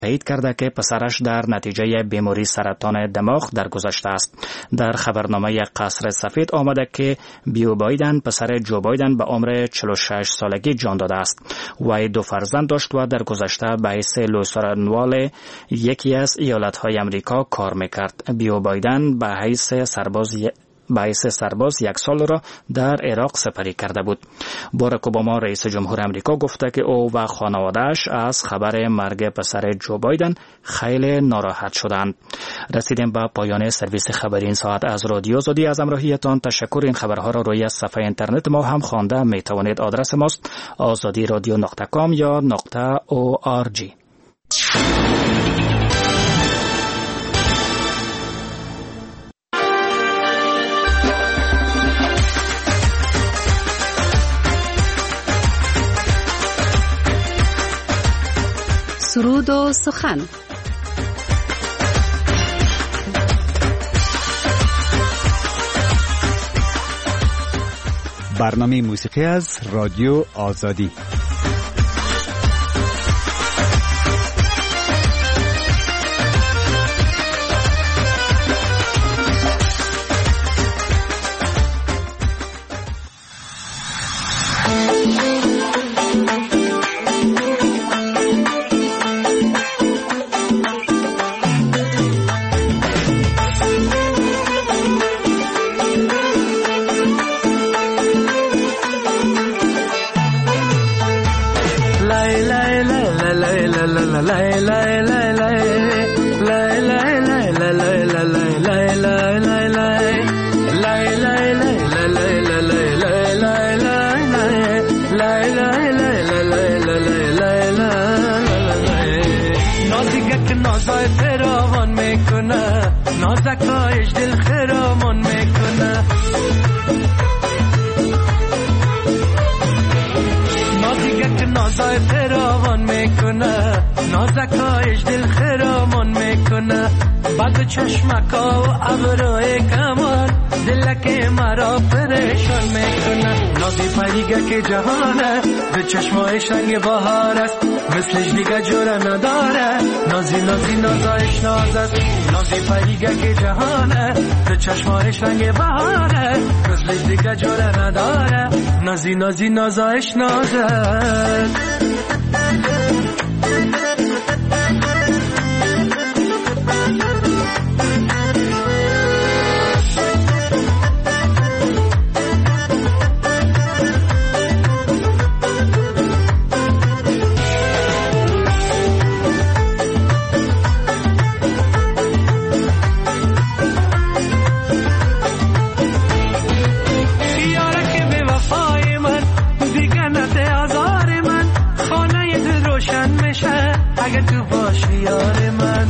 تایید کرده که پسرش در نتیجه بیماری سرطان دماغ درگذشته است. در خبرنامه قصر سفید آمده که بیو بایدن پسر جو بایدن به عمر 46 سالگی جان داده است. وی 2 فرزند داشت و در گذشته به حیث لویسرانوال یکی از ایالت‌های امریکا کار می‌کرد. بیو بایدن به حیث سرباز 1 سال را در عراق سپری کرده بود. باراک اوباما رئیس جمهور امریکا گفته که او و خانواده‌اش از خبر مرگ پسر جو بایدن خیلی ناراحت شدند. رسیدیم به پایان سرویس خبری این ساعت از رادیو آزادی. از همراهیتان تشکر. این خبرها را روی صفحه اینترنت ما هم خوانده می توانید. آدرس ماست azadiradio.com یا .org. سرود و سخن. برنامه موسیقی از رادیو آزادی. نازکایش دل خرامان میکنه، نازیگه نازای فراوان میکنه، نازکایش دل خرامان میکنه. بعد چشمکا و ابروی کمان دلک مرا پریشان میکنه. نازی پریگه که جهانه به چشمایش رنگ بهار است، مثلش دیگه جوره نداره. نازی نازی نازایش ناز است، نازی پریگه که جهانه به چشمایش رنگ بهاره، مثلش دیگه جوره نداره. نازی نازی نازایش ناز است. اگه تو باشی یار من،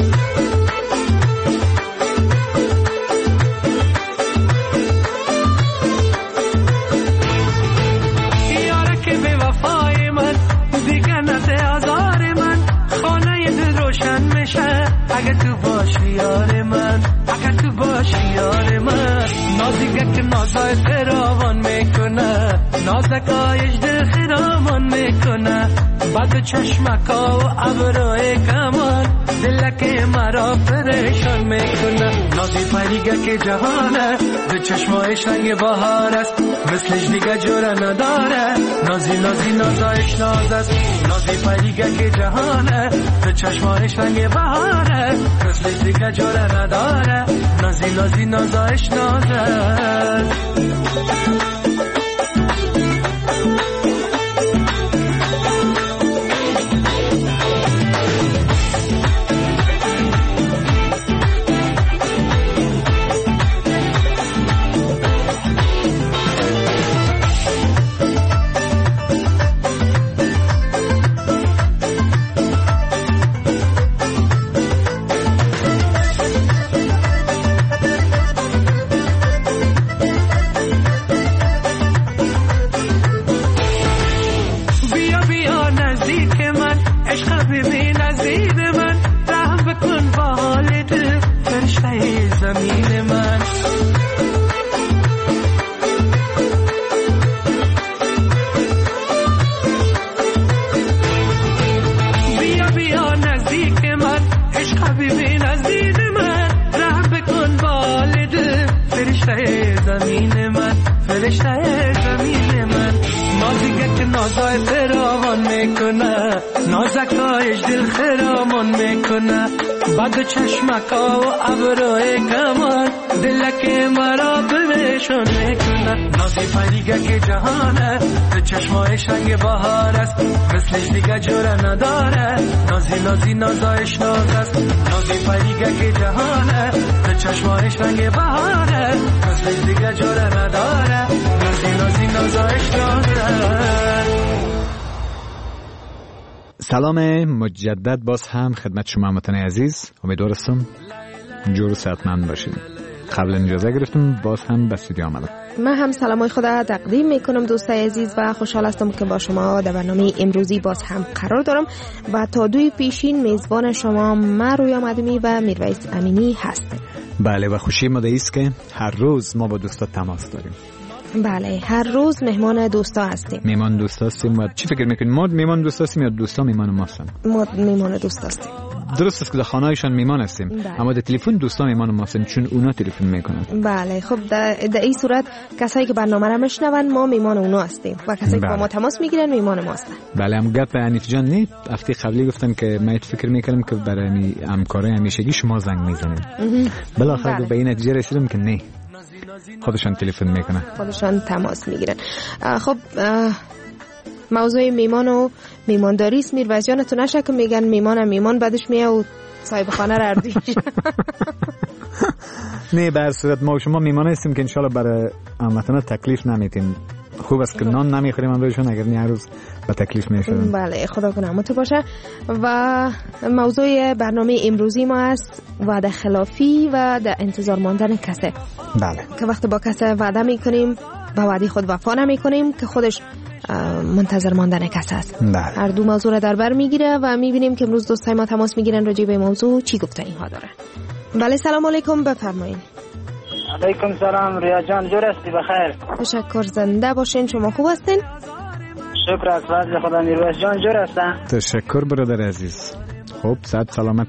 یاره که به وفای من دیگه نده آزار من، خانه دل روشن میشه اگه تو باشی یار من، اگه تو باشی یار من. نازیگه که نازای فراوان میکنه، نازکایش دل خرامان میکنه. بعد چشمکا و ابروی کمان دلک مرا پریشان میکنه. نازی پریگه که جهانه به چشمایش رنگ بهار است، مثلش دیگه جوره نداره. نازی نازی نازایش ناز است، نازی پریگه که جهانه به چشمایش رنگ بهاره، مثلش دیگه جوره نداره. نازی نازی نازایش ناز است. نزدیک من، عشق حبیبی نزدیک من، رحم بکن والد فرشته زمین من، فرشته زمین من. نازیگه که نازای فراوان میکنه، نازکایش دل خرامان میکنه، بعد چشمکا و ابروی کمان دلک مرا بمیشون میکنه. نازی پریگه که جهانه، تو چشمایش رنگ بهار است، مثلش دیگه جوره نداره. نازی نازی نازایش ناز است، نازی پریگه که جهانه، تو چشمایش رنگ بهاره، مثلش دیگه جوره نداره. نازی نازی نازایش ناز است. سلام مجدد باز هم خدمت شما هموطن عزیز، امیدوارم جور و صحتمند باشید. قبل اجازه گرفتم باز هم به استودیو آمدم. من هم سلامای خدا تقدیم میکنم دوستای عزیز و خوشحال هستم که با شما در برنامه امروزی باز هم قرار دارم و تا دوی پیشین میزبان شما من رویا مدمی و میرویس امینی هستم. بله و خوشی ما است که هر روز ما با دوستا تماس داریم. بله هر روز مهمان دوستا هستیم. مهمان دوستا هستیم و چی فکر میکنید؟ ما مهمان دوستا هستیم یا دوستا مهمان ما هستن؟ ما مهمان دوستا هستیم. درست است که در خانه‌شان مهمان هستیم. بله. اما در تلفن دوستا مهمان ما هستن چون اونا تلفن میکنن. بله خب در این صورت کسایی که برنامه را میشنون ما مهمان اونا هستیم و کسایی که با ما تماس میگیرن مهمان ما هستن. بله هم گپ حنیف جان نه هفته قبلی گفتن که من فکر میکردم که برای همکارای همیشگی شما زنگ میزنید. بالاخره به این نتیجه رسیدم که نه، خودشان تلفن میکنن، خودشان تماس میگیرن. خب موضوع میمان و میمانداری است. میرویس جان تو نشه که میگن میمان بعدش میه و صاحب خانه را اردیش. نه به هر صورت ما و شما میمان هستیم که انشالله برای هموطنان تکلیف نمیتیم. خوب است که نان نمیخوریم امروزشون، اگر نه هر روز به تکلیف میشدیم. بله خدا کنه همون تو باشه. و موضوع برنامه امروزی ما است وعده خلافی و در انتظار ماندن کسه. بله که وقت با کسه وعده میکنیم با وعده خود وفا نمیکنیم که خودش منتظر ماندن کس است. بله. هر دو موضوع را در بر میگیره و میبینیم که امروز دوستای ما تماس میگیرن راجع به موضوع چی گفته اینها داره. بله سلام علیکم، بفرمایید. علیکم سلام ریا جان، جور هستی؟ بخیر. تشکر، زنده باشین. شما خوب هستین؟ شکر از فضل خدا. میرویس جان جور هستن؟ تشکر برادر عزیز. خوب صحت سلامت.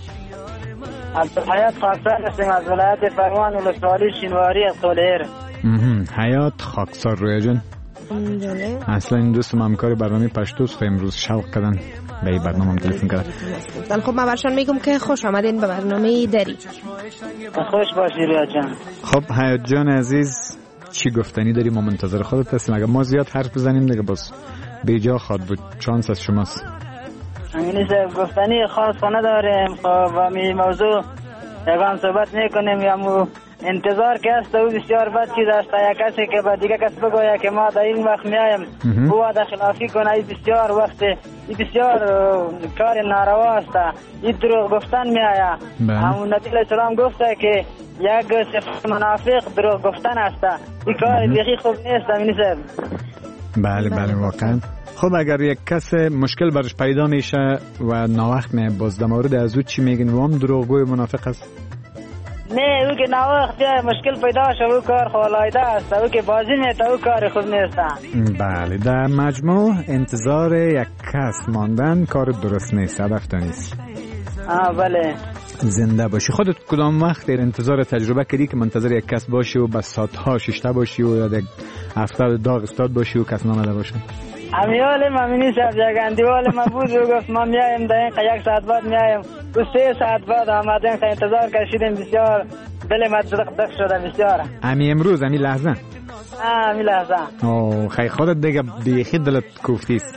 عبدالحیات خاکسار هستیم از ولایت فرمان ولسوالی شینواری از طولهر. حیات خاکسار رویا جان. اصلا این دوستم همکار برنامه پشتوست و امروز شوق کردن به این برنامه تلفن کردن. خب من برشان میگم که خوش آمدین به برنامه دری. خوش باشی ریا جان. خب حیات جان عزیز چی گفتنی داری؟ ما منتظر خودت هستیم. اگر ما زیاد حرف بزنیم دیگه باز بیجا خواد بود. چانس از شماست. همینی گفتنی خاص نداریم. خب و می موضوع یگان صحبت میکنیم یا مو انتظار که است او بسیار بد چیز است. یک کسی که به دیگه کس بگوید که ما در این وقت میایم او وعده خلافی کنه، این بسیار وقت این بسیار کار ناروا است. این دروغ گفتن میآید. همون نبی علیه السلام گفته که یک صفت منافق دروغ گفتن است. این کار بیخی خوب نیست. امینی صاحب بله بله واقعا. خب اگر یک کس مشکل برش پیدا میشه و ناوقت می باز در مورد از او چی میگن؟ و هم دروغگوی منافق است؟ نه او که ناوقت مشکل پیدا شد او کار خالایده است. او که بازی میته او کار خود نیست. بله در مجموع انتظار یک کس ماندن کار درست نیست، هدف نیست. بله. زنده باشی. خودت کدام وقت در انتظار تجربه کردی که منتظر یک کس باشی و بس ساعتها ششته باشی و یا یک هفته داغ استاد باشی و کس نامده باشه؟ امیال مامینی صاحب یک اندیوال من بود و گفت ما میایم در این یک ساعت بعد میایم و 3 ساعت بعد آمدیم که انتظار کشیدیم. بسیار دل ما دق شده بسیار. امی امروز امی لحظه؟ امی لحظه. اوه خیلی خودت دیگه بیخی دلت کوفتیست.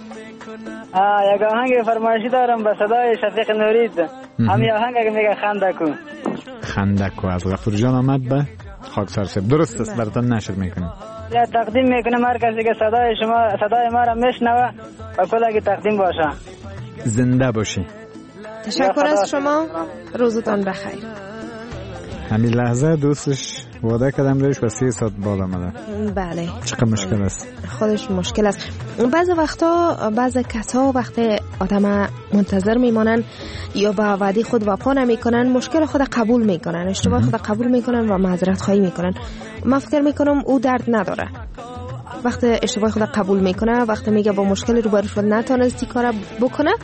یک آهنگ فرمایشی دارم به صدای شفیق نورید. همین آهنگ که میگه خندکو. خندکو از غفور جان آمد به خاکسار صاحب. درست است براتون نشر میکنیم. یا تقدیم میکنم هر کسی که صدای ما را میشنوه و کلا تقدیم باشه. زنده باشی. تشکر از شما. روزتان بخیر. همین لحظه دوستش وعده کردم بهش و 3 ساعت بعد آمده. بله. چقدر مشکل است. خودش مشکل است. بعضی وقتا بعضی کسا وقتی آدم منتظر میمانن یا با وعده خود وفا نمیکنن مشکل خود قبول میکنن، اشتباه خود قبول میکنن و معذرت خواهی میکنن. من فکر میکنم او درد نداره. وقتی اشتباه خود قبول میکنه، وقتی میگه با مشکل روبرو شد نتونستی کار بکنه،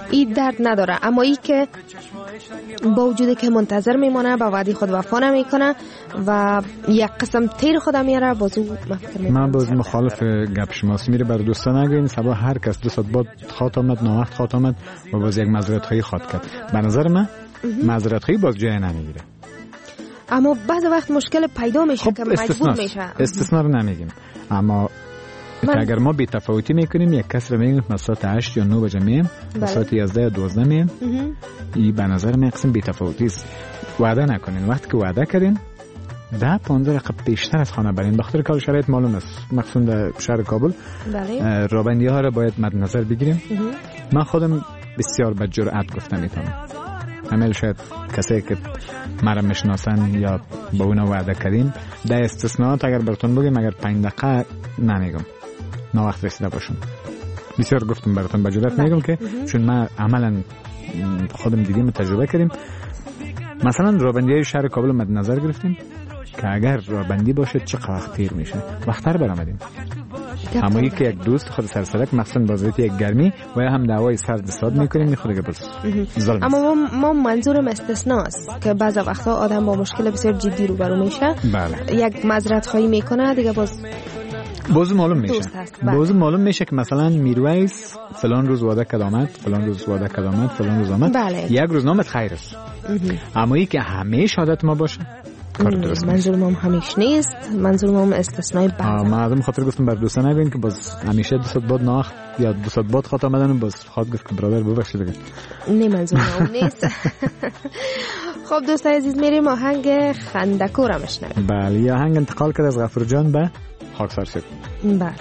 این درد نداره. اما ای که با وجودی که منتظر میمانه، با وعده خود وفا نمیکنه و یک قسم تیر خودم میاره، بازو من باز مخالف گپ شماست. میره بر دوستان نگین سبا هر کس 2 ساعت بعد خاط آمد، ناوقت خاط آمد و باز یک معذرت خواهی خواهد کرد. به نظر من معذرت خواهی باز جای نمیگیره. اما بعض وقت مشکل پیدا میشه که مجبور میشه. استثنا رو نمیگیم، اما اگر ما بی تفاوتی میکنیم، یک کس رو میگیم ما ساعت 8 یا 9 بجه میم، ساعت 11 یا 12 میم، این به نظر من قسم بی تفاوتی است. وعده نکنین، وقتی که وعده کردین 10-15 دقیقه پیشتر از خانه برین. بخاطر که شرایط معلوم است، مخصوصا در شهر کابل رابندی ها را باید مد نظر بگیریم. من خودم بسیار با جرأت گفتم میتونم، همه شاید کسی که مرا میشناسن یا با اونا وعده کردیم، در استثناءات اگر براتون بگیم، اگر 5 دقیقه نمیگم، نه وقت رسیده باشم. بسیار گفتم براتون با جرأت میگم که چون من عملا خودم دیدیم و تجربه کردیم. مثلا رابندی شهر کابل مد نظر گرفتیم که اگر رابندی باشه چقدر وقت تیر میشه، وقتر برآمدیم. اما یک دوست خود سرسرک مثلا بازویت یک گرمی و یا هم دعوای سرد ساد میکنیم میخوره که بس ظلم. اما ما منظورم استثناست که بعض وقتا آدم با مشکل بسیار جدی روبرو میشه. بله. یک معذرت خواهی میکنه دیگه باز معلوم میشه. باز معلوم میشه که مثلا میرویس فلان روز وعده کرد آمد، فلان روز وعده کرد آمد، فلان روز آمد. بله. یک روز نامت خیر است. اما ای که همیشه عادت ما باشه منظورم هم همیشه نیست، منظورم هم استثنای بعض. من از این خاطر گفتم بر دوستان نگین که باز همیشه 2 ساعت بعد ناخت یا 2 ساعت بعد خاط آمدن باز خواهد گفت که برادر ببخشید دیگه. نه منظورم اون نیست. خب دوستان عزیز میریم آهنگ خندکو را میشنویم. بله، یه آهنگ انتقال کرد از غفور جان به خاکسار شد. بله.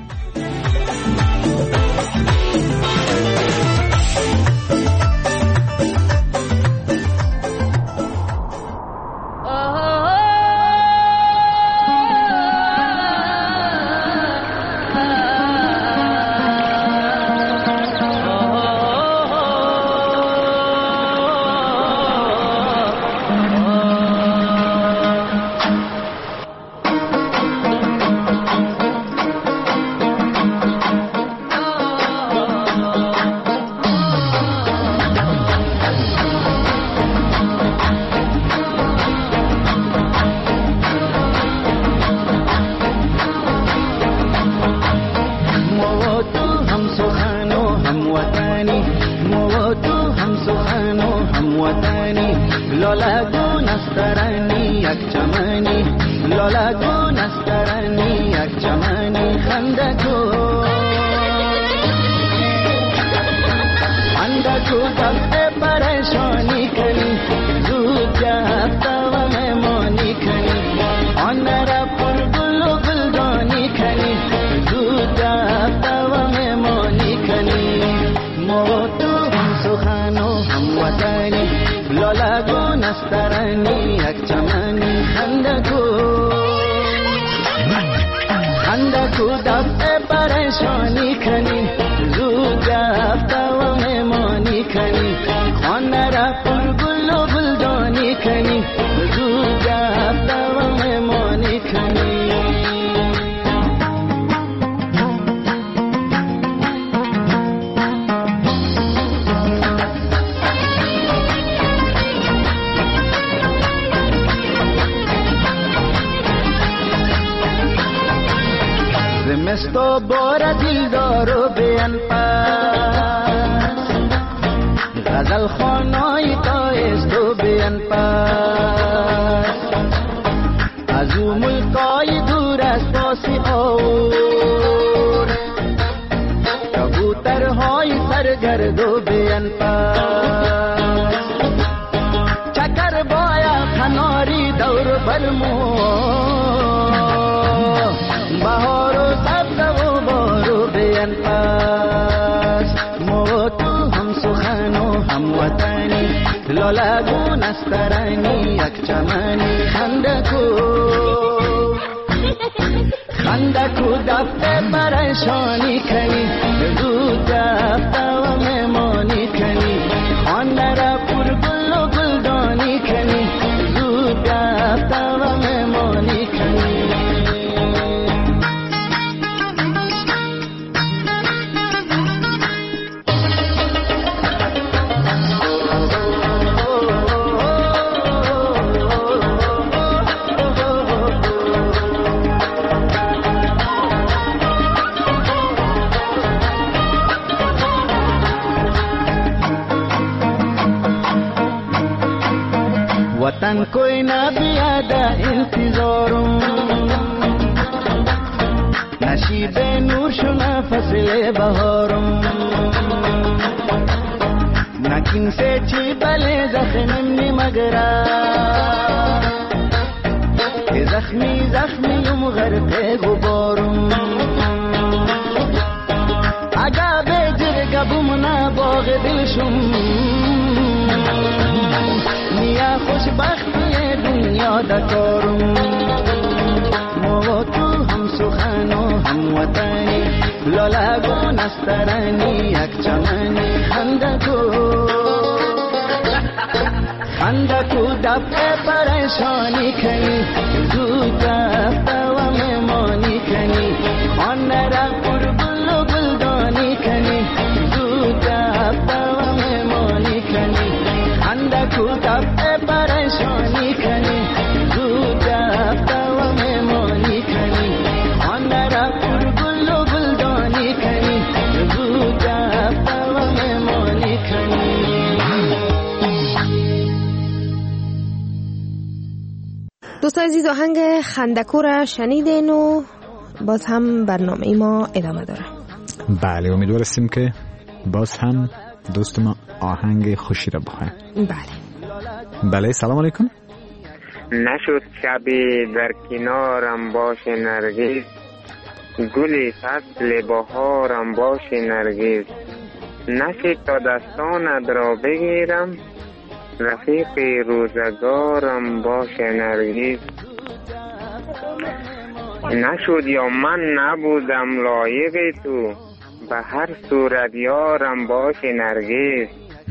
تو بار دل دارو بیان پاس غزل خانای تا است تو بیان پاس از اون ملکای دور است باسی اور کبوترهای سرگردو بیان پاس چکر بایا کناری دور برمو بهار و سبز و بارو بیان پاس مو تو هم سخن و هم وطنی لالا نسترانی یک چمنی خندکو دفته پریشانی کنی زود دفته و مهمانی کنی خانه را پر گل و گلدانی کنی زود دفته و مهمانی کنی वतन कोई ना बियादा इंतजारों नशीब नूर शुना फसले बहारों नकिन से ची बले जख्मी मगरा जख्मी जख्मी गरते गुबारों आगा बेजर गबुमना बाग दिलशुम निया खुशबख्ती दुनिया दकारों मोतू हम सुखानो हम वतनी लोलागो नस्तरानी एक चमनी खंडको दबे परेशानी खनी दूता तवा में मोनी खनी अन्नरा पुरबुल्लो बुल्दानी खनी दूता तवा में मोनी खनी खंडको दबे परेशानी खनी दूता तवा में मोनी खनी अन्नरा पुरबुल्लो बुल्दानी खनी दूता तवा में मोनी खनी. دوستان عزیز آهنگ خندکو را شنیدین و باز هم برنامه ما ادامه داره. بله امید هستیم که باز هم دوست ما آهنگ خوشی را بخوایم. بله سلام علیکم. نشد شبی در کنارم باش نرگس گلی فصل بهارم باش نرگس نشد تا دستانت را بگیرم رفیق روزگارم باش نرگس نشد یا من نبودم لایق تو به هر صورت یارم باش نرگس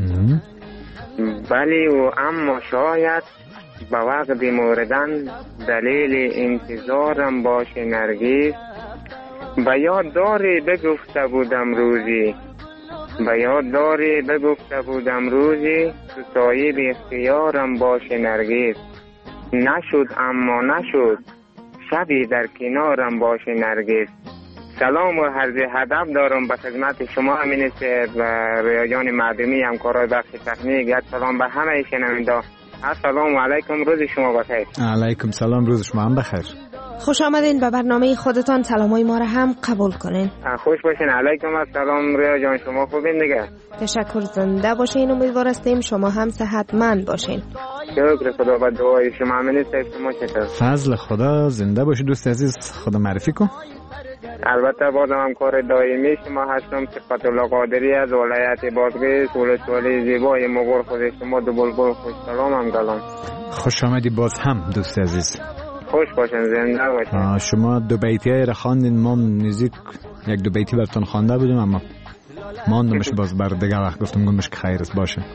بلی و اما شاید به وقت مردن دلیل انتظارم باش نرگس به یاد داری بگفته بودم روزی به یاد داری بگفته بودم روزی تو صاحب اختیارم باش نرگس نشد اما نشد شبی در کنارم باش نرگس. سلام و عرض ادب دارم به خدمت شما امین سید و ریاضیان معدومی همکارای بخش تکنیک. یک سلام به همه شنونده. السلام علیکم، روز شما بخیر. علیکم سلام، روز شما هم بخیر. خوش آمدین به برنامه خودتان. سلامای ما را هم قبول کنین. خوش باشین. علیکم السلام ریا جان، شما خوبین دیگه؟ تشکر، زنده باشین. امیدوار هستیم شما هم صحتمند باشین. شکر خدا. با دعای شما امین سید. شما چطور؟ فضل خدا. زنده باشی دوست عزیز. خدا معرفی کن. البته بازم هم کار دائمی شما هستم. صفت الله قادری از ولایت بادغیس، ولسوالی زیبای مغور خود شما. دو بلبل خوش سلام هم گلام. خوش آمدی باز هم دوست عزیز. خوش باشین، زنده باشین. شما دو بیتی های را خواندین، ما نزدیک یک دو بیتی براتون خوانده بودیم اما ماندمش باز بر دیگه وقت گفتم گمش که خیر است باشه.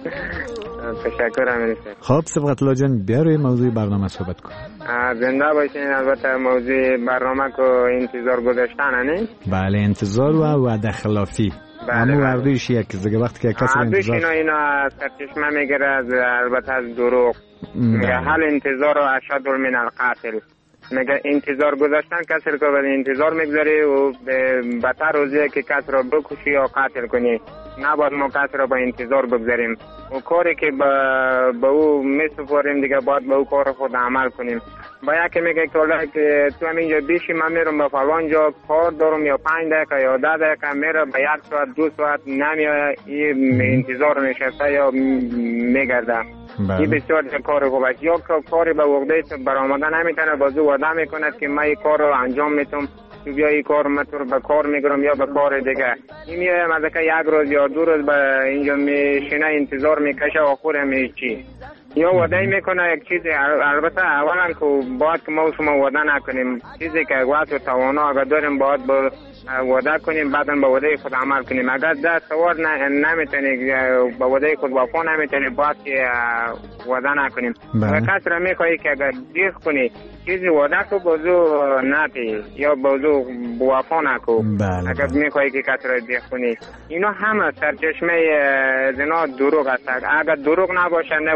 تشکر امیر. خب صبغت الله جان بیا روی موضوع برنامه صحبت کن. زنده باشین. البته موضوع برنامه کو انتظار گذاشتن نه؟ بله انتظار و وعده خلافی. همون وردیش یک دیگه وقتی که کسی انتظار اینا سرچشمه میگیره از البته از دروغ. میگه حال انتظار و اشد من القتل. میگه انتظار گذاشتن کسی رو که به انتظار میگذاری و بدتر روزیه که کسی رو بکشی یا قتل کنی. نباید ما کسی رو به انتظار بگذاریم و کاری که به او میسپاریم دیگه باید به او کار خود عمل کنیم. با یکی میگه که تو همینجا بیشی من میرم به فلان جا کار دارم یا 5 دقیقه یا 10 دقیقه میره به 1 ساعت 2 ساعت نمیاد، این انتظار نشسته یا میگرده. این بسیار کار خوب است. یا کاری به وقته برآمده نمیتونه بازو وعده میکند که من این کار رو انجام میتونم تو بیا این کار من تو به کار میگیرم یا به کار دیگه. این میایم از که 1 روز یا 2 روز به اینجا میشینه انتظار میکشه آخر همیچی یا وعده میکنه یک چیزی. البته اولا که باید که ما شما وعده نکنیم، چیزی که وقت و توانا اگر داریم باید وعده کنیم، بعدا به وعده خود عمل کنیم. اگر دست سوار نمیتونی به وعده خود وفا نمیتونی باید که وعده نکنیم. اگر کسی را میخوایی که اگر دیخ کنی چیزی وعده کو بازو نتی یا بازو وفا نکو. اگر میخوایی که کسی را دیخ کنی اینا همه سرچشمه زنا دروغ است. اگر دروغ نباشه نه وعده خلاف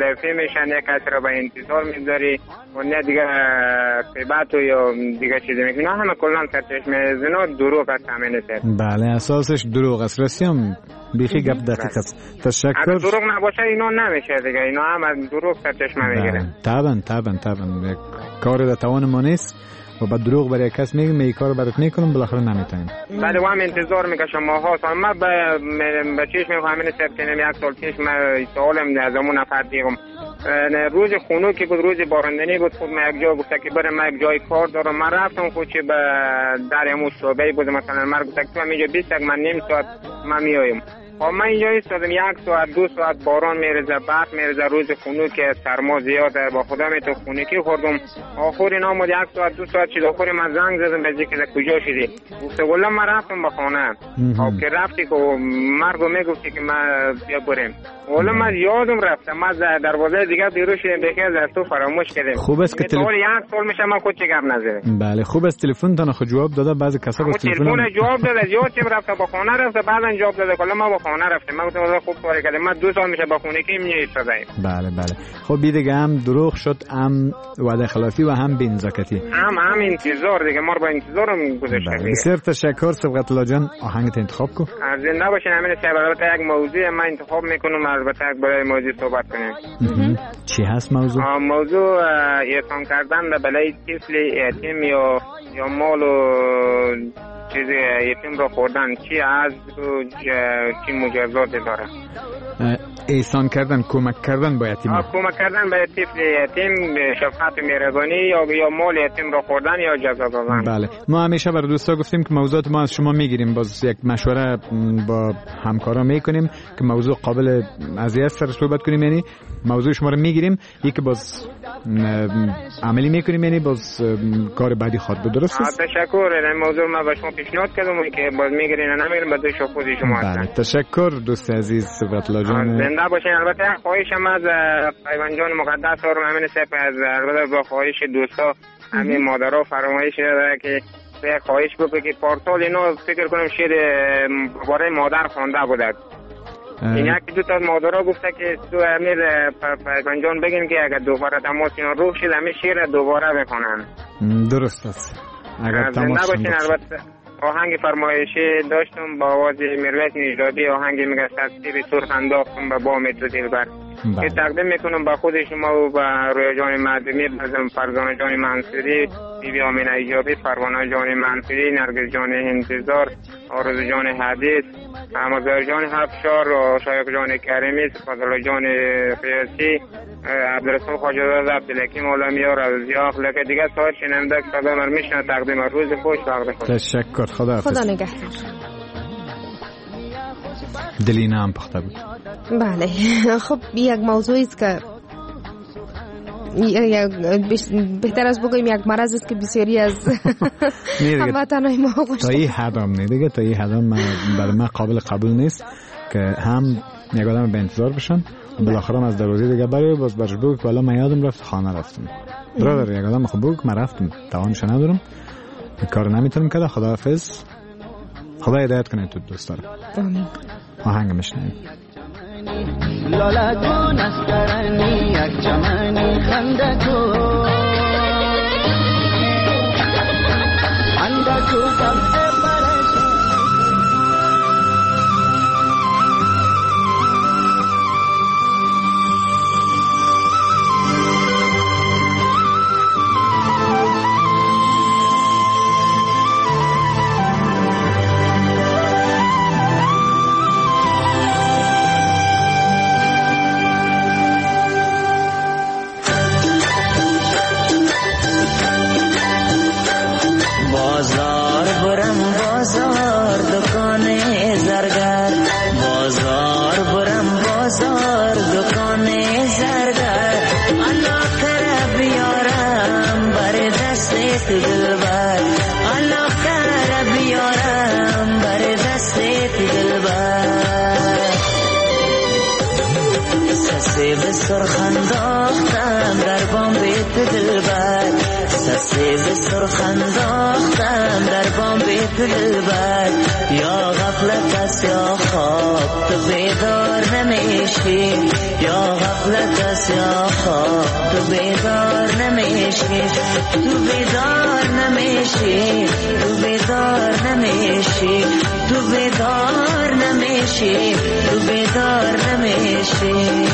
تلفی میشن، یک کسی را به انتظار میذاری و نه دیگه قیبت و یا دیگه چیزی میکنه. همه کلان سرچشم زنا دروغ است همینه سر. بله اساسش دروغ است. رسیم بیخی گپ دقیق است. تشکر. اگر دروغ نباشه اینا نمیشه دیگه، اینا هم از دروغ سرچشمه میگیرن. طبعا کار در توان ما نیست و با دروغ برای کس میگیم این کارو برات میکنم بالاخره نمیتونیم. بعد هم انتظار میکشم ماها ما به چیش میخوام همین سپتامبر یک سال پیش من سوالم از اون نفر دیگم روز خونو که بود، روز بارندگی بود، خود من یک جا گفت که برم من یک جای کار دارم. من رفتم خود چه به در امو شعبه بود مثلا من گفت که من اینجا 20 من نیم ساعت من میایم. من اینجا ایستادم 1 ساعت 2 ساعت باران میرزه، برف میرزه، روز خونو که سرما زیاده، با خودم تو خونکی خوردم. آخر نامد 1 ساعت 2 ساعت چیز آخر من زنگ زدم به که کجا شدی؟ گفت گفتم من رفتم به خانه. که رفتی که مرگو میگفتی که من بیا بریم. ولی من یادم رفتم من دروازه دیگه بیرون شدم دیگه از تو فراموش کردم. خوب است که تلفن 1 سال میشه من خود چه گپ نزدم. بله خوب است تلفن تون خود جواب داده. بعضی کسا با تلفن جواب داده یادم رفته به خانه رفته بعدن جواب داده کلا ما به خانه رفتم. من گفتم خوب کاری کردم. من 2 سال میشه به خونه که میایستادم. بله خب دیگه هم دروغ شد، هم وعده خلافی و هم بینزاکتی. هم انتظار دیگه ما با انتظارم گذاشتیم. بسیار تشکر صبغت الله جان. آهنگت انتخاب کو. زنده باشین. همین البته یک موضوع من انتخاب میکنم البته برای موضوع صحبت کنیم. چی هست موضوع؟ موضوع احسان کردن به بلای طفل یتیم یا مال و چیز یتیم رو خوردن چی از چی مجازات داره؟ احسان کردن، کمک کردن با یتیم. کمک کردن به طفل یتیم به شفقت مهربانی یا مال یتیم رو خوردن یا جزا دادن. بله ما همیشه برای دوستا گفتیم که موضوعات ما از شما میگیریم، باز یک مشوره با همکارا میکنیم که موضوع قابل اذیت سر صحبت کنیم، یعنی موضوع شما رو میگیریم یکی باز عملی میکنیم، یعنی باز کار بعدی خواهد بود. درست است؟ تشکر. این موضوع ما به شما پیشنهاد کردم که باز میگیرین و نمیگیرین به دوش خود شما. بله تشکر دوست عزیز صبغت الله جان. زنده باشین. البته خواهشم از پیوند جان مقدس و همین سپ از البته با خواهش دوستا همین مادرها فرمایش داره که یک خواهش بکنه که پارسال اینو فکر کنم شعر برای مادر خوانده بوده. این یکی دو تا مادرها گفته که تو امیر پیوند جان بگین که اگر دوباره تماس اینا روح شد همین شعر دوباره بخونن. درست است. اگر تماس باشین. البته آهنگ فرمایشی داشتم با آواز میرویس نژادی، آهنگ میگه تصویر سرخ انداختم به بام تو دلبر که تقدیم میکنم به خود شما و به رویا جان معدومی، بازم فرزانه جان منصوری، بیبی آمینه ایجابی، پروانه جان منصوری، نرگس جان انتظار، آرزو جان حدیث، همازار جان حفشار و شایق جان کریمی، فضل جان قیاسی، عبدالرسول خواجه‌زاده، عبدالحکیم عالمیار، از یاخ لکه دیگه سایر شنونده که صدا من میشنه. تقدیم روز خوش وقت خوش. تشکر. خدا نگهدار. دلینا هم پخته بود. بله خب یک موضوعی است که بهتر از بگویم یک مرض است که بسیاری از هموطنان ما خوش تا این حد هم نه دیگه، تا این حد هم برای من قابل قبول نیست که هم یک آدم به انتظار بشن بالاخره از دروازه دیگه برای باز برش بگو که والا من یادم رفت خانه رفتم. برادر یک آدم خب بگو که من رفتم توانش ندارم این کار نمیتونم که. خداحافظ. خدا هدایت کنه تو دوستا رو. آمین. آهنگ میشنویم. لالا تو نسترنی یک چمنی خنده تو خنده تو کبه سرخنداختم در بام بیت دلبر، سسیب سرخنداختم در بام بیت دلبر، یا غفلت است یا خواب تو بیدار نمیشی، نمیشی یا غفلت است یا خواب تو بیدار نمیشی تو بیدار نمیشی تو بیدار نمیشی تو بیدار نمیشی تو بیدار نمیشی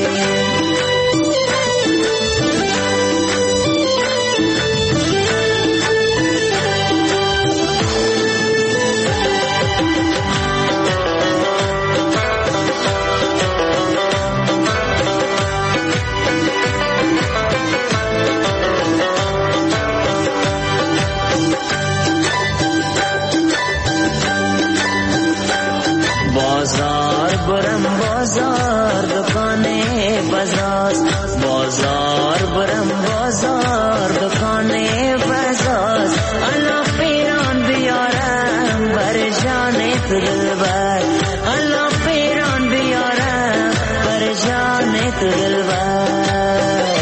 بازار برم بازار دکانه بازار بازار برم بازار دکانه بازار الله پیران بیارم بر جان تو دلبر الله پیران بیارم بر جان تو دلبر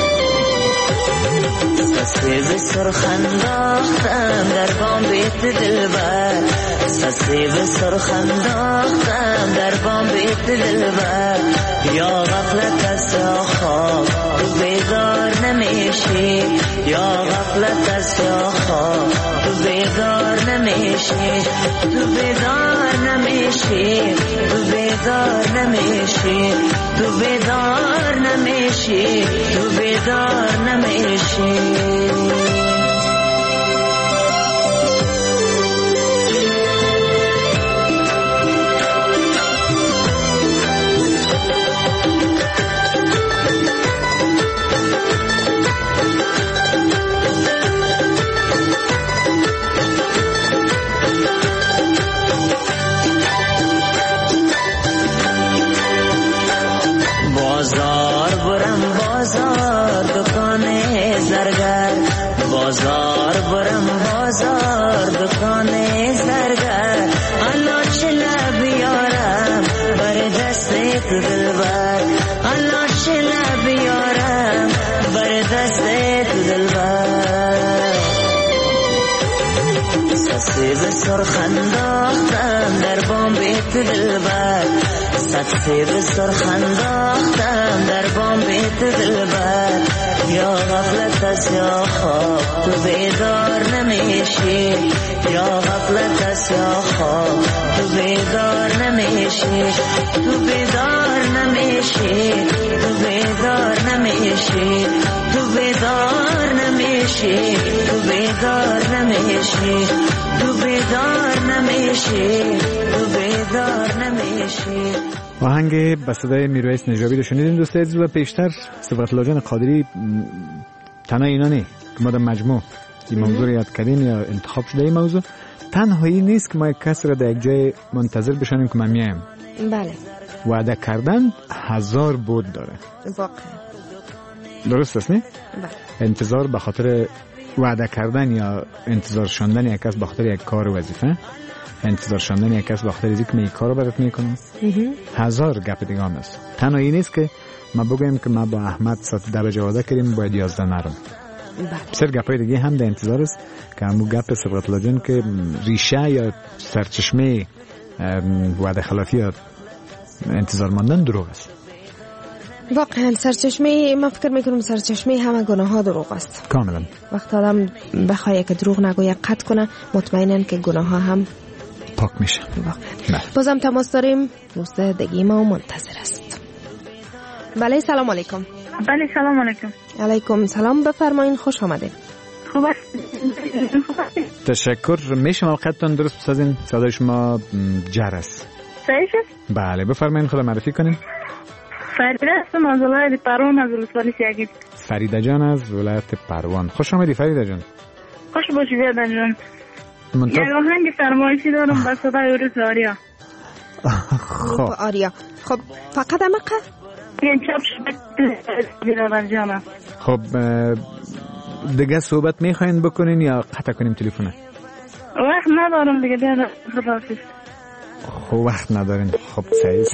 سسیب سرخ انداختم در بام بیت دلبر سسیب سرخ انداختم در بام بیت دلبر یا غفلت است یا خواب تو بیدار نمیشی یا غفلت است یا خواب تو بیدار نمیشی تو بیدار نمیشی تو بیدار نمیشی تو بیدار نمیشی تو بیدار نمیشی بازار برم بازار دکانه زرگر بازار برم بازار دکانه زرگر الله چله بیارم بر دست تو دلبر الله چله بیارم بر دست تو دلبر سسیب سرخ انداختم در بام بیت دلبر سسیب سرخ انداختم در بام بیت دلبر یا غفلت است یا خواب تو بیدار نمیشی یا غفلت است یا خواب تو بیدار نمیشی تو بیدار نمیشی تو بیدار نمیشی تو بیدار نمیشی تو بیدار نمیشی تو بیدار نمیشی تو بیدار نمیشی. آهنگ به صدای میرویس نجابی رو شنیدیم دوست عزیز و پیشتر صفت الله جان قادری تنها اینا نه که ما در مجموع این موضوع یاد کردیم یا انتخاب شده این موضوع تنهایی نیست که ما یک کس را در یک جای منتظر بشانیم که من میایم. بله وعده کردن 1000 بود داره واقعا درست است نه؟ بله انتظار به خاطر وعده کردن یا انتظار شوندن یک کس به خاطر یک کار وظیفه انتظار شوندن یک کس به خاطر اینکه من این کارو برات میکنم 1000 گپ دیگه هم است. تنها این نیست که ما بگویم که ما با احمد ساعت 10 بجه وعده کردیم باید 11 نرم. بسیار گپای دیگه هم در انتظار است که همون گپ صفت الله جان که ریشه یا سرچشمه وعده خلافی یا انتظار ماندن دروغ است. واقعا سرچشمه من فکر میکنم سرچشمه همه گناه ها دروغ است کاملا. وقت آدم بخواه که دروغ نگویه قطع کنه مطمئنن که گناه ها هم پاک میشه. بازم تماس داریم دوست دیگه ما منتظر است. بله سلام علیکم. بله سلام علیکم. علیکم سلام بفرمایین خوش آمدید. خوب است. تشکر. میشه موقعتان درست بسازین صدای شما جرس. صحیح است. بله بفرمایین خدا معرفی کنین. فریده هستم از ولایت پروان از ولسوالی سیاگید. فریده جان از ولایت پروان خوش آمدی فریده جان. خوش باشی بیادن جان. یک آهنگ فرمایشی دارم به صدای عروس آریا. خب آریا خب فقط امقه این چاپ شده بیادن جانم. خب دیگه صحبت میخواین بکنین یا قطع کنیم تلفونه؟ وقت ندارم دیگه بیادن خداحافظ. خب وقت ندارین. خب سعید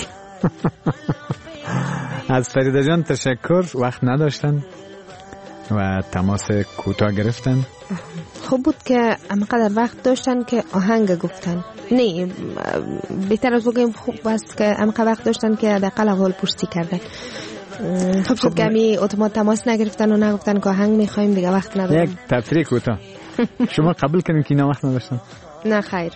از فریده جان تشکر. وقت نداشتن و تماس کوتاه گرفتن. خوب بود که همقدر وقت داشتن که آهنگ گفتن. نه بهتر از بگیم خوب است که همقدر وقت داشتن که حداقل احوال پرسی کردن. خوب شد که همی اتومات تماس نگرفتن و نگفتن که آهنگ میخوایم دیگه وقت نداریم. یک تفریح کوتاه. شما قبول کنیم که اینا وقت نداشتن؟ نه خیر.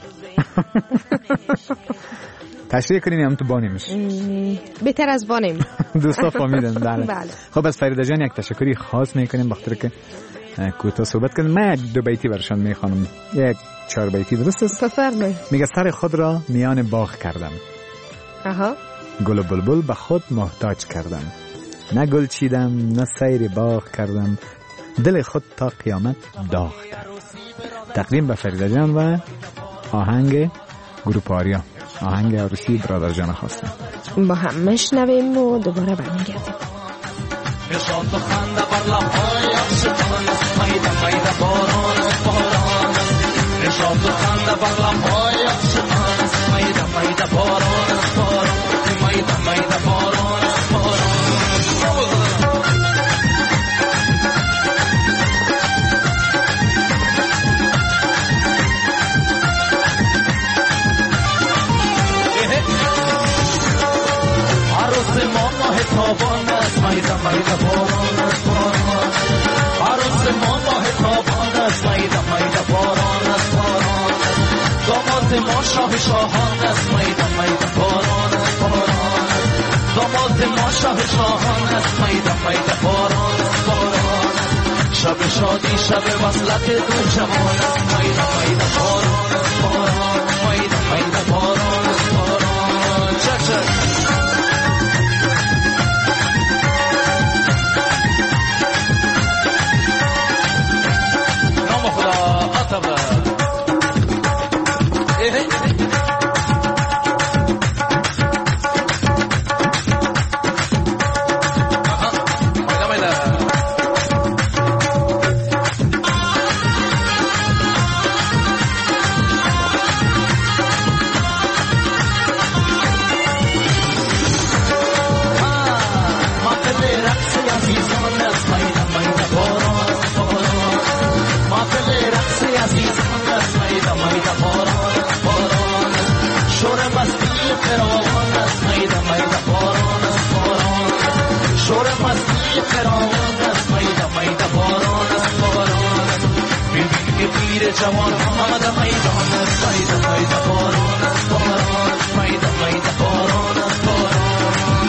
تشریح کنیم هم تو بانیمش. بهتر از بانیم. دوستا فهمیدن. بله. خب از فریده جان یک تشکری خاص میکنیم بخاطر که کوتاه صحبت کردن. من 2 بیتی برشان میخوانم. یک 4 بیتی درست است؟ بفرمایید. میگه سر خود را میان باغ کردم. گل و بلبل به خود محتاج کردم. نه گل چیدم نه سیر باغ کردم. دل خود تا قیامت داغ کردم. تقدیم به فریده جان و آهنگ گروپ آریا، آهنگ عروسی برادر جان خواستم. با هم مشنویم و دوباره برمیگردیم. نشان تو خنده بر لب‌های عاشقان است، میده میده باران است باران است. نشان تو خنده بر لب‌های عاشقان است، میده میده باران است باران است. میده میده باران است باران عروس ما ماه تابان است، میده میده باران است باران. عروس ما ماه تابان است، میده میده باران است باران. داماد ما شاه شاهان است، میده میده باران است باران. داماد ما شاه شاهان است، میده میده باران است باران. شب شادی شب وصلت دو جهان است، میده میده باران است باران. میده میده باران است باران. چک چک جوان آمد میدان است، میده میده باران است باران. میده میده باران است باران.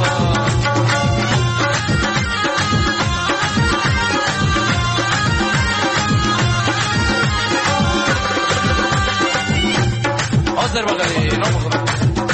حاضر بغلی نمخورم.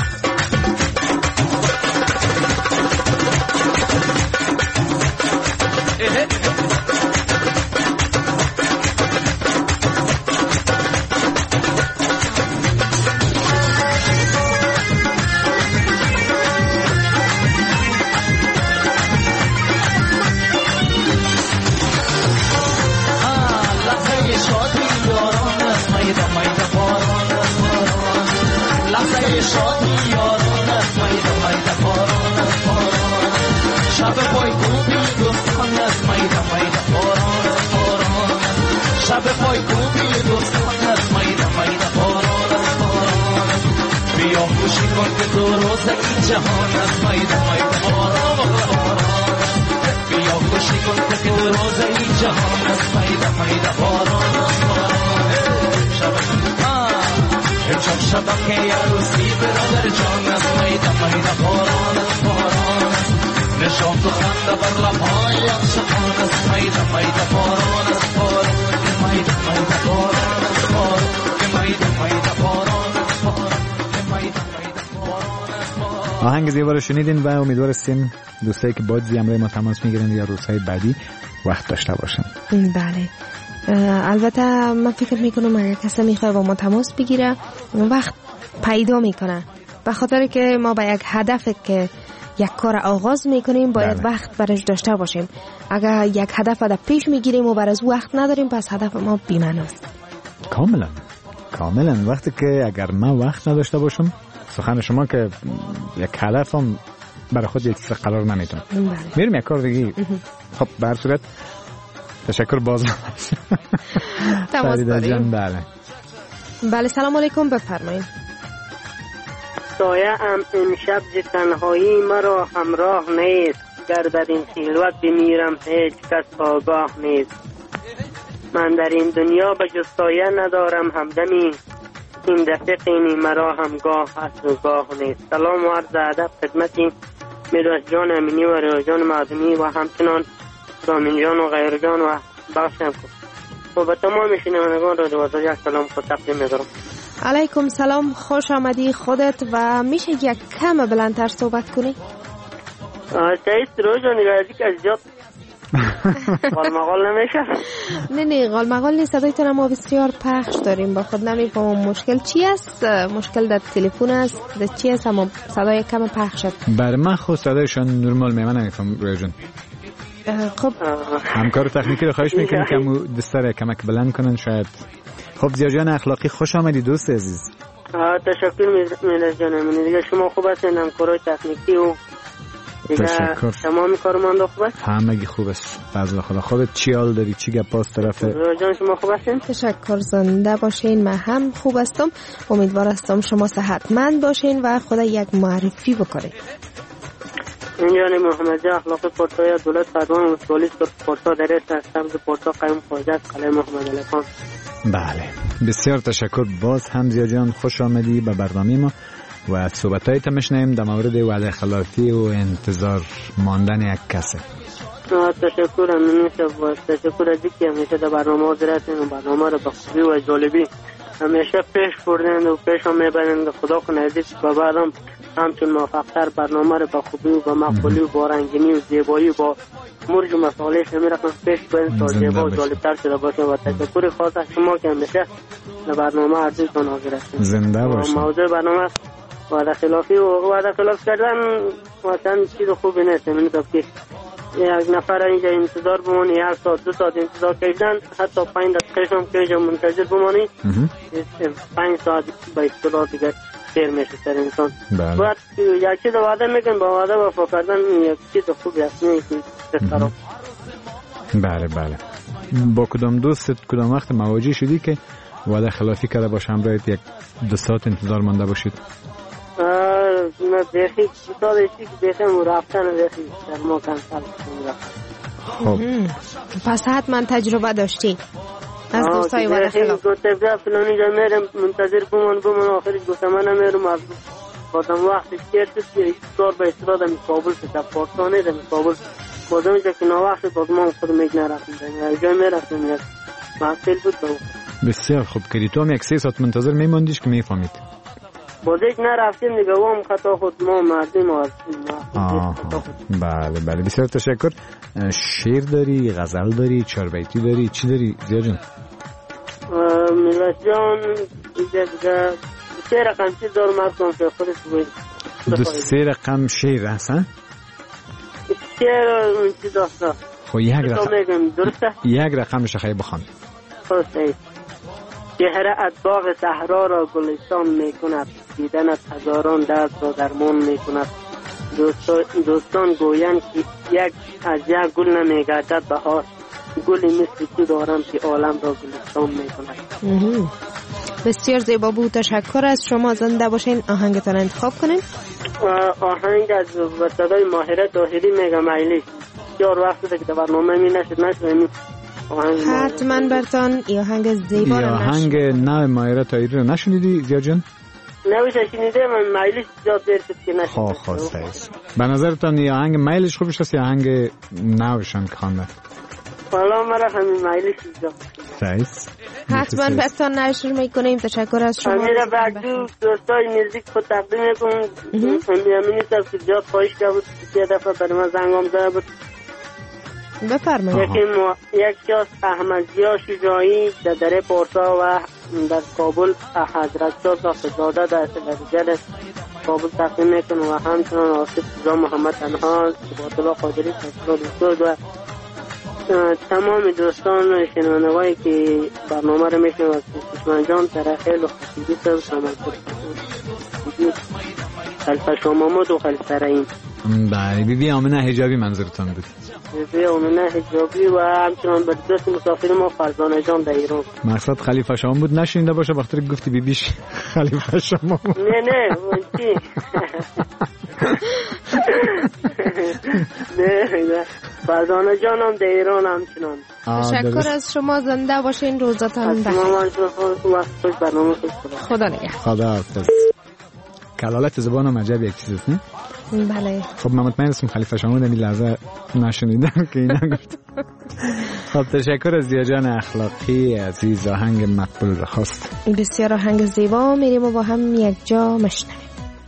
آهنگ زیبا رو شنیدین و امیدوار هستیم دوستایی که باید همراه ما تماس میگیرن یا روزهای بعدی وقت داشته باشن. بله البته من فکر میکنم اگر کسی میخواد با ما تماس بگیره وقت پیدا میکنه، به خاطر که ما با یک هدف که یک کار آغاز میکنیم باید وقت برش داشته باشیم. اگر یک هدف در پیش میگیریم و برای وقت نداریم پس هدف ما بی‌معناست. کاملا وقتی که اگر من وقت نداشته باشم سخن شما که یک هدفم برای خود یک چیز قرار نمیتونه. میریم یک کار دیگه. خب به هر صورت تشکر باز. تماس داریم. بله سلام علیکم، بفرمایید. سایه ام امشب ز تنهایی مرا همراه نیست، گر در این خلوت بمیرم هیچ کس آگاه نیست. من در این دنیا به جز سایه ندارم همدمی، این دفقینی مرا همگاه هست و گاه نیست. سلام و عرض ادب خدمتی میراث جان امینی و ریاض جان معدنی و همچنان رامین جان و غیر جان و بخشم و به تمام شنوندگان رادیو آزادی یک سلام خود تقدیم می‌کنم. علیکم سلام، خوش آمدی خودت. و میشه یک کم بلندتر صحبت کنی؟ سعید روز نگاهی که از زیاد غالمغال نمیشه. نه غالمغال نیست، صدایتون ما بسیار پخش داریم، با خود نمیفهمم مشکل چی است. مشکل در تلفن است، در چی است؟ اما صدای کم پخش شد. بر من خود صدایشان نرمال میمه نمیفهم رویجون. خب همکار تکنیکی رو خواهش میکنیم که دستر کمک بلند کنن شاید. خب زیاد جان اخلاقی خوش آمدی دوست عزیز. تشکر میراث جان امینی. دیگه شما خوب هستین؟ همکارای تکنیکی و تشکر. تمام کارمندا خوب است؟ همگی خوب است فضل خدا. خودت چی حال داری؟ چی گپاست طرف؟ جان شما خوب هستین؟ تشکر، زنده باشین. من هم خوب هستم، امیدوار هستم شما صحتمند باشین و خدا یک معرفی بکنید. اینجا محمد جا اخلاق پورتوی دولت فرمان و پلیس پورتو در است سمت پورتو قایم خواجه است قلعه محمد علی خان. بله بسیار تشکر. باز هم زیاد جان خوش آمدی به برنامه ما و صحبت‌هایت میشنیم در مورد وعده خلافی و انتظار ماندن یک کسی. تشکر امینی صاحب، تشکر از اینکه همیشه در برنامه حاضرتین و برنامه را به خوبی و جالبی همیشه پیش بردین و پیش هم میبرین. خدا کنه عزیز و بعدم همچون موفق‌تر برنامه را به خوبی و به مقبولی و با رنگینی و زیبایی و با مرج و مسائلش میرقم پیش برین تا زیبا و جالبتر شده باشه. و تشکر خاص از شما که همیشه در برنامه عزیزتون حاضر هستین. زنده باشین. موضوع برنامه وعده خلافی و وعده خلاف کردن مثلا چیز خوبی نیست. من که یک نفر اینجا انتظار بمونی، یک ساعت 2 ساعت انتظار کردن، حتی 5 دقیقه هم که اینجا منتظر بمونی 5 ساعت به اصطلاح دیگه سیر میشه سر انسان. باید یک چیز وعده میکن، با وعده وفا کردن یک چیز خوبی است. بله با کدام دوستت کدام وقت مواجه شدی که وعده خلافی کرده باشه همراهت 1-2 ساعت انتظار مانده باشید؟ من بیخی ساعتی که بیخیم رفتن بیخی در ما کنسل خب پس حتما تجربه داشتی از دوستای وعده خلاف؟ گفته بیا فلانی جا میرم منتظر بمون آخرش گفتم من نمیرم. از بادم وقتی شکر شد که کار به اصطلاح دمی کابل شد پارتانه دمی کابل بادم اینجا که ناوقت بادم هم خود میگ نرفتم جای میرفتم یک محصیل بود با بسیار خوب کردی. تو هم 1-3 ساعت منتظر میماندیش که میفهمید؟ بازیک نرفتیم دیگه و هم خطا خود ما مردیم بله بسیار تشکر. شعر داری، غزل داری، چاربیتی داری، چی داری زیاد جان؟ میراث جان دیگه 3 رقم چیز دارم مردم که خودش بگید 2-3 رقم شعر هست ها؟ شعر اون چیز هست. خب یک رقمش خیلی بخوان. خواسته چهره از باغ صحرا را گلستان می کند، دیدنت هزاران درد را درمان می کند. دوستان گویند که از یک گل نمی گردد بهار، گلی مثل تو دارم که عالم را گلستان می کند. بسیار زیبا بود، تشکر از شما. زنده باشین. آهنگتان انتخاب کنین. آهنگ از صدای ماهره طاهری میگم ایلیش. بسیار وقت ده که برنامه می نشد حتما برتان ای آهنگ زیبا را آهنگ نو ماهره طاهری رو نشنیدی زیاد جان؟ نوش شنیده من میلش زیاد دیر شد که نشد. خواسته است. به نظرتان ای آهنگ میلش خوبش است یا آهنگ نوشان که خوانده؟ حالا مرا همین میلش زیاد سایس. حتما برتان نشر میکنیم. تشکر از شما. میره بعد دوستای نزدیک خود تقدیم میکنم. همین است که زیاد خواهش کرد که دفعه برای من زنگام زده بود. بفرمایید. یکی از احمد ضیا شجاعی در دره پورتا و در کابل حضرت شاه زاده در جل کابل تقدیم میکنم و همچنان آصف رضا محمد تنها صفات الله قادری دکتر و تمام دوستان شنوندگانی که برنامه رو میشنون از کشمن جان ترخیل و خطیبی صاحب سامنپور خلفه شامامود و خلفه رئیم بله. بیبی آمنه حجابی منظورتان بود؟ بیبی آمنه حجابی و همچنان به دوست مسافر ما فرزانه جان در ایران. مقصد خلیفه شما بود نشینده باشه وقتی گفتی بیبیش خلیفه شما بود. نه اونتی نه فرزانه جانم در ایران همچنان. تشکر از شما، زنده باشین، روزتان بخیر. خدا نگهدار. خدا حافظ. کلالت زبان و مجب یک چیز است نه؟ بله. خب من مطمئن هستم خلیفه شما در این لحظه نشنیدم که اینا گفت. خب تشکر از زیا جان اخلاقی عزیز. آهنگ مقبول را خواست. بسیار آهنگ زیبا. میریم و با هم یک جا مشنویم.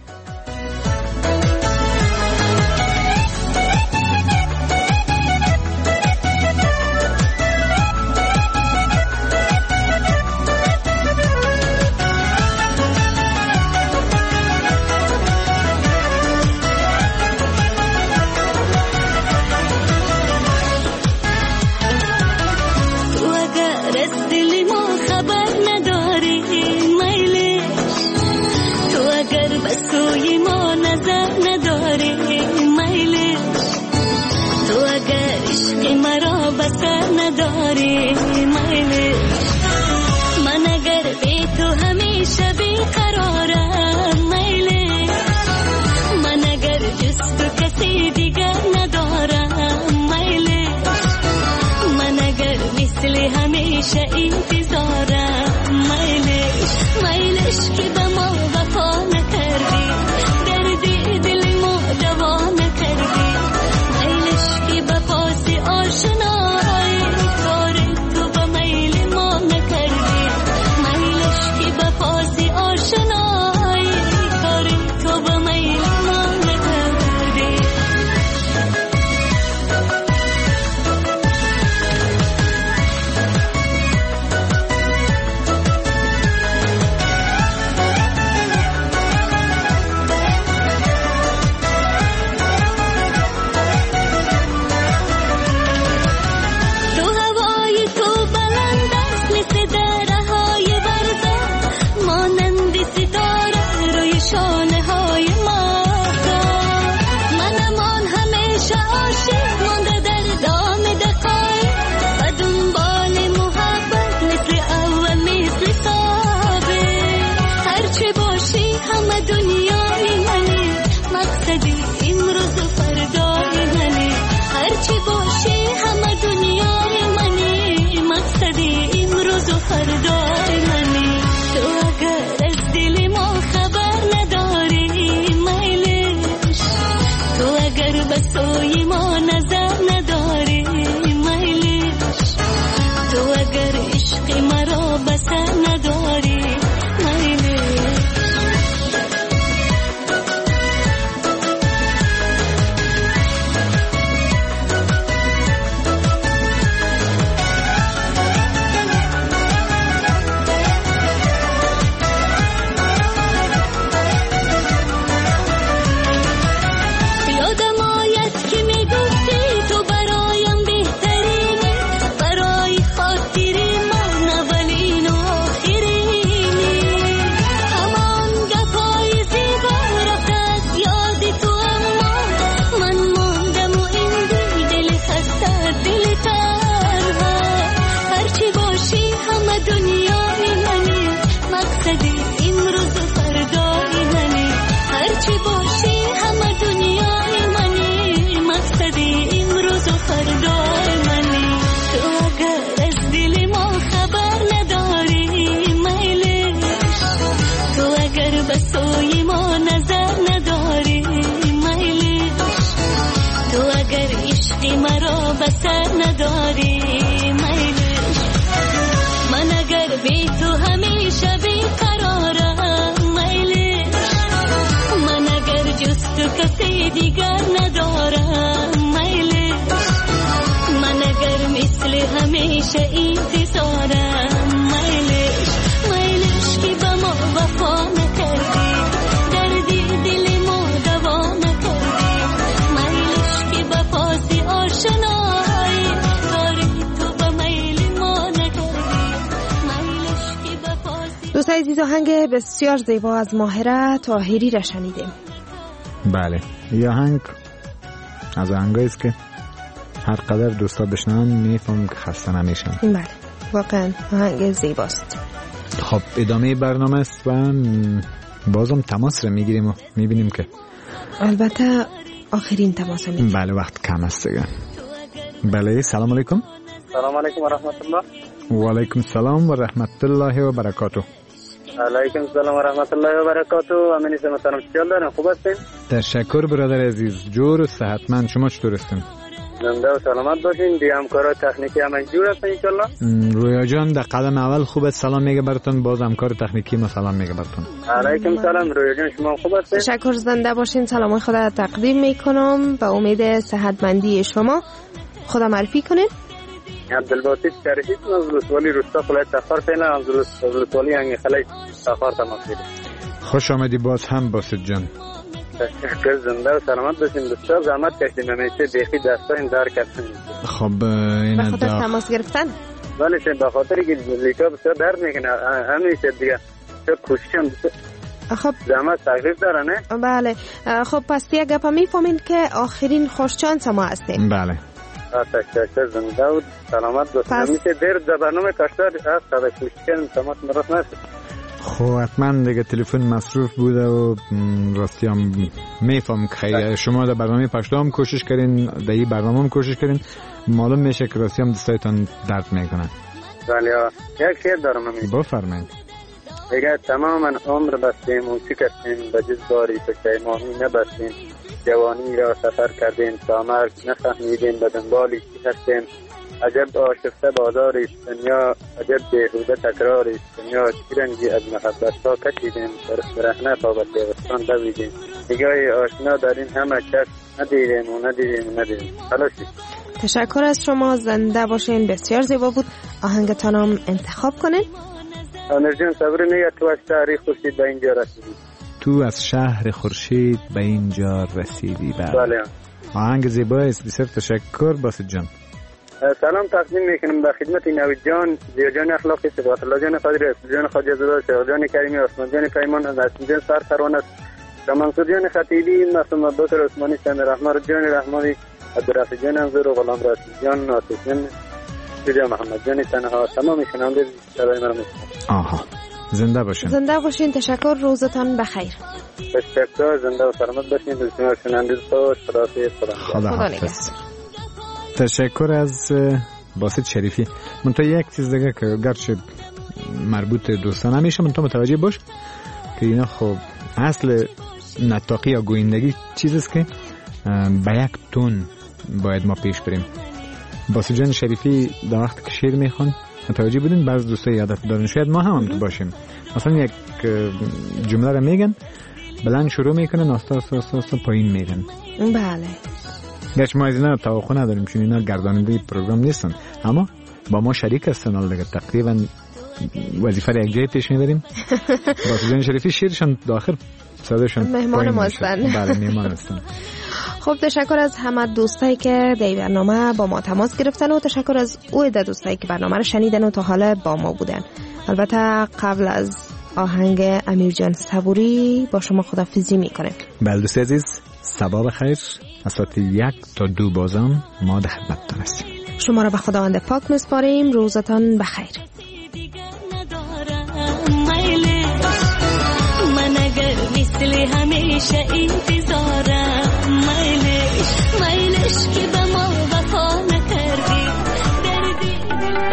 دوستان عزیز آهنگ بسیار زیبا از ماهره طاهری را شنیدیم. بله، این آهنگ از آهنگایی است که هر قدر دوستا بشنون میفهمم که خسته نمیشن. بله واقعا آهنگ زیباست. خب ادامه برنامه است و بازم تماس رو میگیریم و میبینیم که البته آخرین تماس رو میگیریم. بله وقت کم است دیگه. بله سلام علیکم. سلام علیکم و رحمت الله. و علیکم السلام و رحمت الله و برکاته. علیکم السلام و رحمت الله و برکاته. امین است محترم، چیکار دارین؟ خوب هستین؟ تشکر برادر عزیز، جور و صحتمند. شما چطور هستین؟ زنده و سلامت باشین. دیگه همکارا تکنیکی همه جور هستن ان شاء الله. رویا جان در قدم اول خوبه، سلام میگه براتون. باز همکار تکنیکی ما سلام میگه براتون. علیکم سلام رویا جان، شما خوب هستین؟ تشکر، زنده باشین. سلام خدا تقدیم میکنم به امید صحتمندی شما. خدا معرفی کنین. عبدالباسط شریفی از ولسوالی روستا ولایت تخار فعلا از ولسوالی انگی خلای تخار تماس میگیرم. خوش آمدی باز هم باسط جان. تشکر، زنده و سلامت باشین. بسیار زحمت کشیدیم، همیشه بیخی دستا این دار کردن. خب این به خاطر تماس گرفتن؟ بله به خاطر که لیکا بسیار درد میکنه همیشه دیگه چه کوششم. خب زحمت تغییر داره نه؟ بله. خب پس دیگه گپا میفهمین که آخرین خوشچانس ما هستیم. بله تشکر، زنده و سلامت باشین. همیشه دیر در برنامه کشتر هست تا کوششم تماس مرات نشد. خب حتما دیگه تلفن مصروف بوده و راستی هم میفهم که شما در برنامه پشتا هم کوشش کردین، در این برنامه هم کوشش کردین، معلوم میشه که راستی هم دستایتان درد میکنه. بله یک شعر دارم همین. بفرمایید. دیگه تماما عمر بستیم و چی کردیم به جز باری پشیمانی نبستیم، جوانی را سفر کردیم تا مرگ نفهمیدیم به دنبالی چی هستیم. عجب آشفته بازاری دنیا، عجب بیهوده تکراری دنیا، چی رنگی از محبت ها کشیدیم، برهنه تا به پیوستان دویدیم، نگاه آشنا در این همه کس ندیدیم و ندیدیم و ندیدیم. خلاصی. تشکر از شما، زنده باشین. بسیار زیبا بود. آهنگتان هم انتخاب کنین. آنر جان صبر میگه تو از شهر خورشید به اینجا رسیدی. تو از شهر خورشید به اینجا رسیدی. بله آهنگ زیبا است. بسیار تشکر باسط جان. سلام تقدیم میکنم به خدمت نوید جان، زیا جان اخلاقی، صفات الله جان قادری، اسم جان خواجه زاده، شیخ جان کریمی، عثمان جان پیمان، اسم جان سرخروان است، منصور جان خطیبی، معصوم عبدالباسط عثمانی، سند رحمان جان رحمانی، عبدالرفیع جان انظر و غلام رشید جان، ناصر جان سیدی محمد جان تنها، تمام شنونده صدای مرا میشنوند. آها زنده باشین. زنده باشین. تشکر، روزتان بخیر. تشکر، زنده و سلامت باشین. بسیار شنونده تو. خدا حافظ. تشکر از باسط شریفی. من تا یک چیز دیگه که گرچه مربوط دوستان نمیشه، من تو متوجه باش که اینا خب اصل نطاقی یا گویندگی چیز است که به یک تون باید ما پیش بریم. باسط جان شریفی در وقت که شعر میخوان متوجه بودین، بعض دوستا یادت دارن، شاید ما هم تو باشیم. مثلا یک جمله رو میگن، بلند شروع میکنن، آستا پایین میرن. بله. گرچه ما از اینا توقع نداریم چون اینا گرداننده پروگرام نیستن، اما با ما شریک هستن. حالا دیگه تقریبا وظیفه را یک جای پیش میبریم. باسط جان شریفی شیرشان داخل صداشون مهمان ما هستن. بله مهمان هستن. خب تشکر از همه دوستایی که در برنامه با ما تماس گرفتن و تشکر از او دوستایی که برنامه رو شنیدن و تا حالا با ما بودن. البته قبل از آهنگ امیر جان صبوری با شما خداحافظی میکنه. بله دوست عزیز، صباح بخیر. از ساعت 1 تا 2 بازم ما در خدمتتون هستیم. شما را به خداوند پاک میسپاریم. روزتان بخیر. من اگر مثل همیشه انتظارم، میلش که به ما وفا نکردی، دردی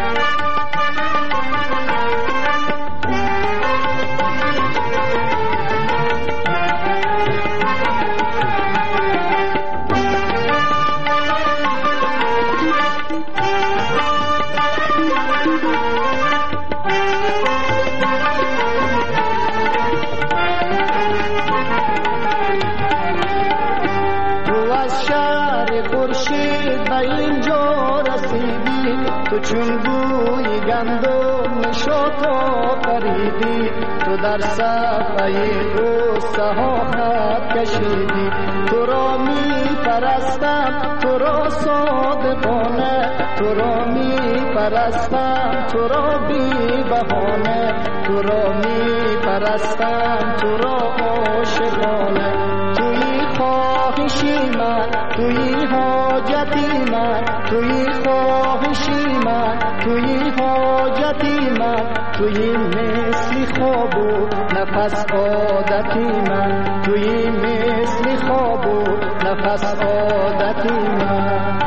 چون بوی گندم نشاطا پریدی، تو در صفحه غصه ها خط کشیدی. تو را می پرستم، تو را صادقانه، تو را می پرستم، تو را بی بهانه، تو را می پرستم، تو را عاشقانه. توی خواهشی من توی حاجتی من، توی خواهشی من، توی حاجتی من، توی مثل خواب و نفس عادتی من، توی مثل خواب و نفس عادتی من.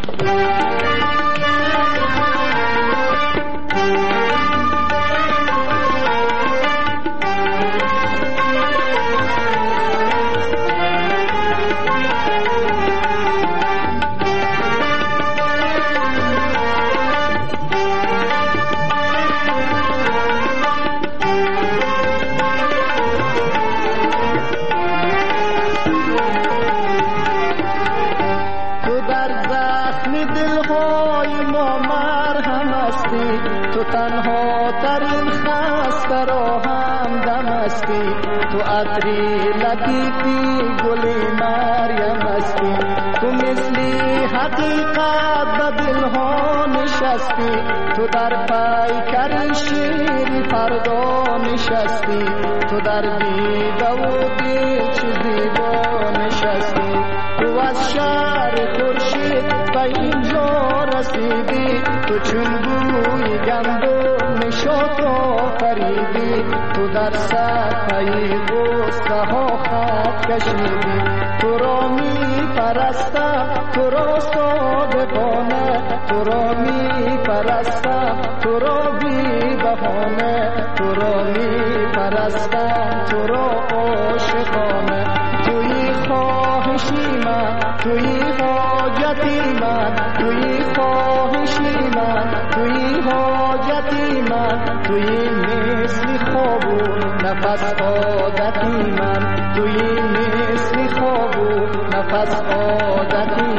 تنها ترین خسته را هم دم استی، تو عطری لطیفی گل مریم استی، تو مثلی حقیقت به دلها نشستی، تو در پیکر شیری فردا نشستی، تو در دیده و دل چه زیبا نشستی، تو از شهر خورشید به اینجا رسیدی، تو چون بوی گندم نشاط آفریدی، تو در صفحه غصه ها خط کشیدی، تو را می پرستم تو را صادقانه، تو را می پرستم تو را بی بهانه، تو را می پرستم تو را عاشقانه، توی خواهشی من، توی حاجتی من، توی خواهشی من، توی حاجتی من، توی مثل خواب و نفس عادتی من، توی مثل خواب و نفس عادتی